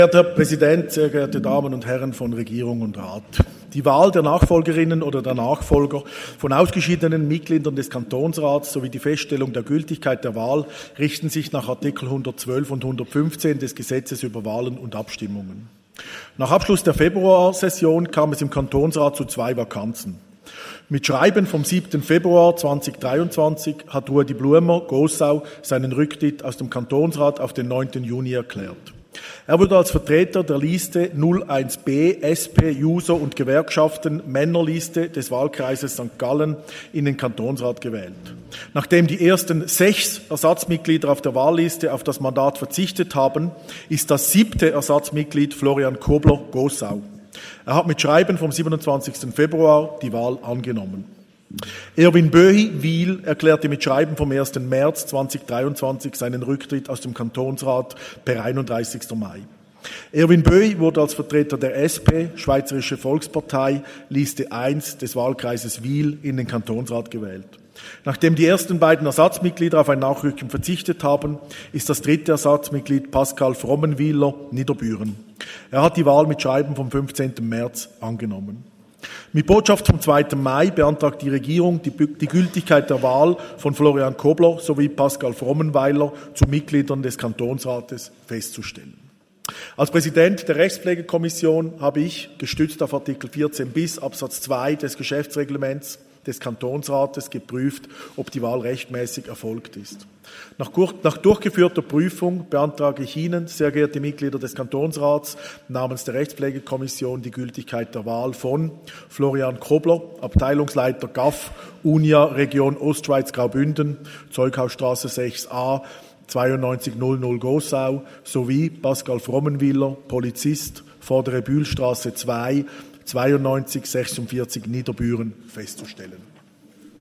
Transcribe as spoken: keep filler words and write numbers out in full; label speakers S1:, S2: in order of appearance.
S1: Sehr geehrter Herr Präsident, sehr geehrte Damen und Herren von Regierung und Rat. Die Wahl der Nachfolgerinnen oder der Nachfolger von ausgeschiedenen Mitgliedern des Kantonsrats sowie die Feststellung der Gültigkeit der Wahl richten sich nach Artikel hundertzwölf und hundertfünfzehn des Gesetzes über Wahlen und Abstimmungen. Nach Abschluss der Februarsession kam es im Kantonsrat zu zwei Vakanzen. Mit Schreiben vom siebten Februar zweitausenddreiundzwanzig hat Ruedi Blumer, Gossau, seinen Rücktritt aus dem Kantonsrat auf den neunten Juni erklärt. Er wurde als Vertreter der Liste null eins b S P, Juso und Gewerkschaften Männerliste des Wahlkreises Sankt Gallen in den Kantonsrat gewählt. Nachdem die ersten sechs Ersatzmitglieder auf der Wahlliste auf das Mandat verzichtet haben, ist das siebte Ersatzmitglied Florian Kobler, Gossau. Er hat mit Schreiben vom siebenundzwanzigsten Februar die Wahl angenommen. Erwin Böhi, Wil, erklärte mit Schreiben vom ersten März zweitausenddreiundzwanzig seinen Rücktritt aus dem Kantonsrat per einunddreißigsten Mai. Erwin Böhi wurde als Vertreter der S P, Schweizerische Volkspartei, Liste eins des Wahlkreises Wil in den Kantonsrat gewählt. Nachdem die ersten beiden Ersatzmitglieder auf ein Nachrücken verzichtet haben, ist das dritte Ersatzmitglied Pascal Frommenwieler, Niederbüren. Er hat die Wahl mit Schreiben vom fünfzehnten März angenommen. Mit Botschaft vom zweiten Mai beantragt die Regierung, die, die Gültigkeit der Wahl von Florian Kobler sowie Pascal Frommenweiler zu Mitgliedern des Kantonsrates festzustellen. Als Präsident der Rechtspflegekommission habe ich, gestützt auf Artikel vierzehn bis Absatz zwei des Geschäftsreglements des Kantonsrates, geprüft, ob die Wahl rechtmäßig erfolgt ist. Nach, nach durchgeführter Prüfung beantrage ich Ihnen, sehr geehrte Mitglieder des Kantonsrats, namens der Rechtspflegekommission die Gültigkeit der Wahl von Florian Kobler, Abteilungsleiter G A F, Unia Region Ostschweiz Graubünden, Zeughausstraße sechs a, zweiundneunzig null null Gossau, sowie Pascal Frommenwieler, Polizist, Vordere Bühlstraße zwei, zweiundneunzig sechsundvierzig Niederbüren festzustellen.